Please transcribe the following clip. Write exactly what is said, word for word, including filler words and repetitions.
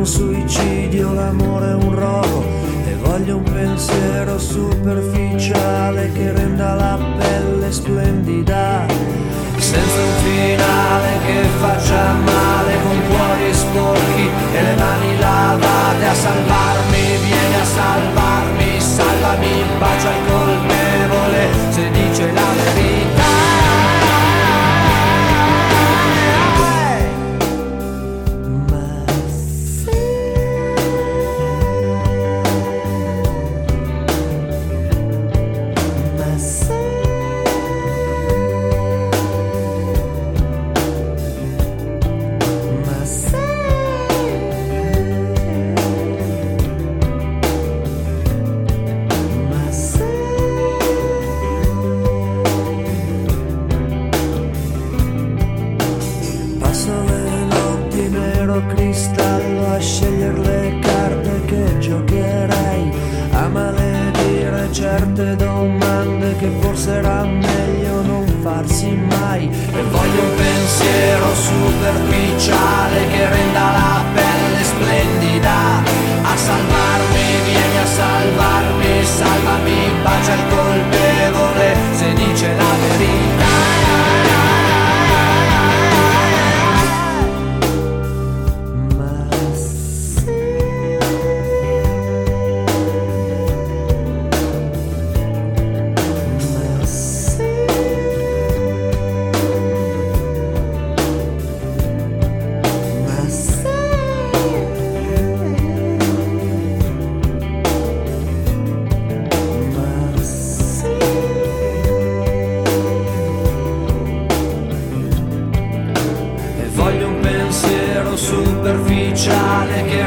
un suicidio, l'amore è un rogo, e voglio un pensiero superficiale che renda la pelle splendida, senza un finale che faccia male, con cuori sporchi e le mani lavate. A salvarmi, vieni a salvarmi, salvami, bacia il colpevole se dice la verità. Cristallo a scegliere le carte che giocherei, a maledire certe domande che forse era meglio non farsi mai. E voglio un pensiero superficiale che renda la pelle splendida. A salvarmi, vieni a salvarmi, salvami, bacia il colpevole se dice la verità. Superficiale che